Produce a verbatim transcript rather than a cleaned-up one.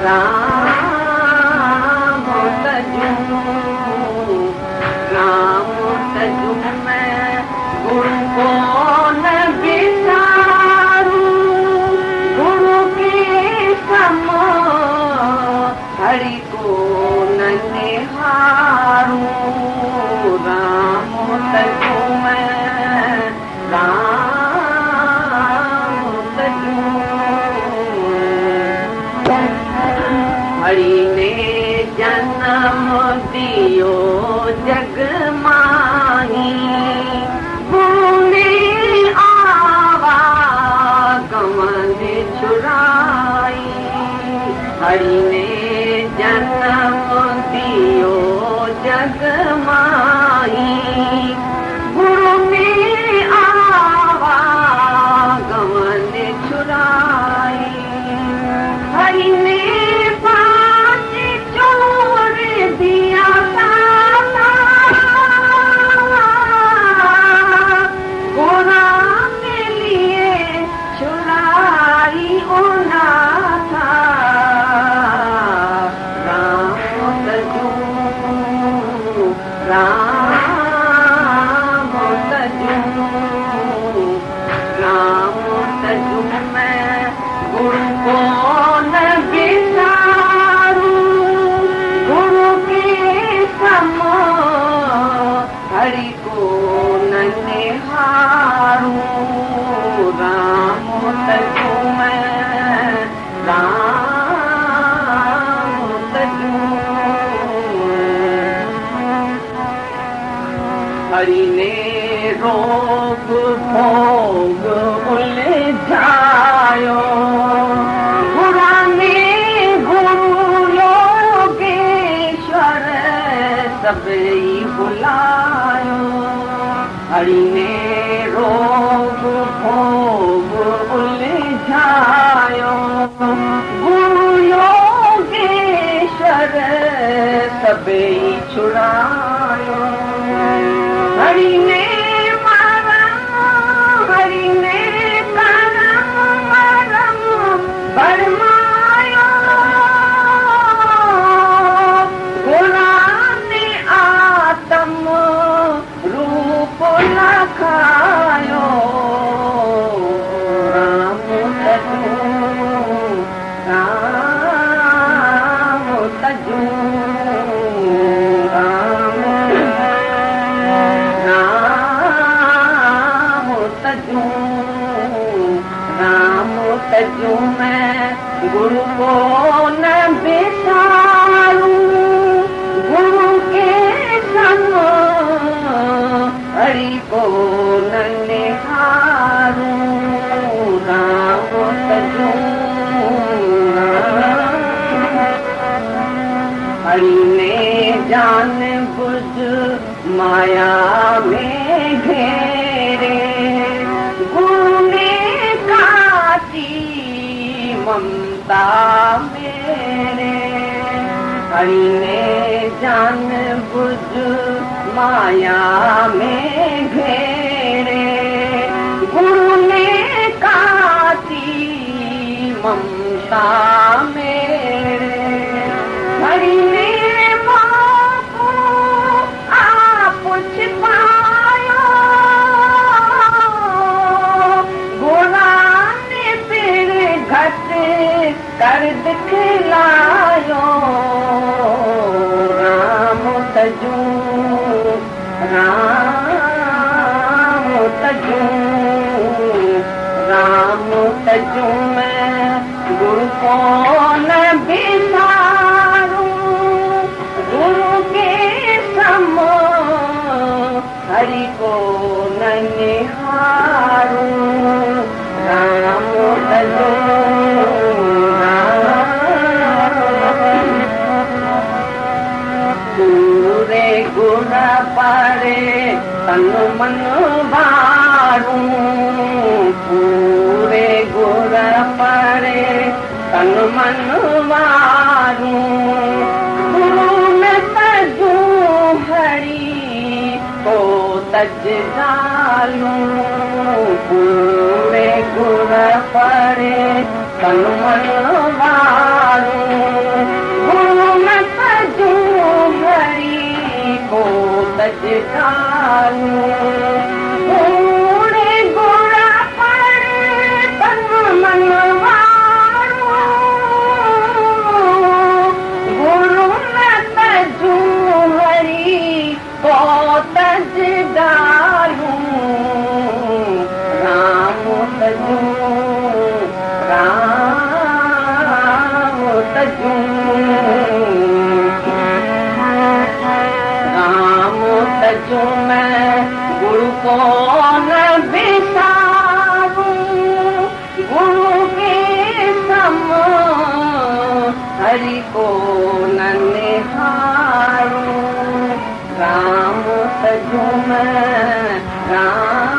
राम तजू राम तजू मैं गुरु को न बिसारूं गुरु के सम हरि को न निहारूं राम तजू मैं राम तजू हरि ने जन्म दियो जग माही भूले आवागमन छुड़ाई हरि ने जन्म दियो जग माही गुरु में आवागमन छुड़ाई हरि ने राम तजू राम तजू मैं गुरु को न बिसारूं गुरु के सम हरि को न निहारूं राम तजू मैं राम तजू हरि ने रोग भोग उलझायो पुराने गुरु योगेश्वर सबई बुलायो हरि ने रोग भोग उलझायो गुरु योगेश्वर सबई छुड़ायो हरि ने मरम हरि ने करम मरम बरमायो गुलाम ने आत्म रूप लखायो राम तजू राम तजू राम तजू मैं गुरु को न बिसारूं गुरु के सम हरि को न निहारूं राम तजू हरि ने जान बुझ माया में घेरे गुरु ने काटी ममता मेरे हरि ने जान बुझ माया में घेरे गुरु ने काटी ममता मेरे हरि ने कर दिखलायो राम तजू राम तजू राम तजू मैं गुरु को न बिसारूं गुरु के सम हरि को न निहारूं राम तजू पूरे गुण पारे तन मन वारूं पूरे गुण पारे तन मन वारूं गुरु में तजू हरि को तज डालूं पूरे गुण पारे तन मन वारूं हरि को निहारूं राम सजूं राम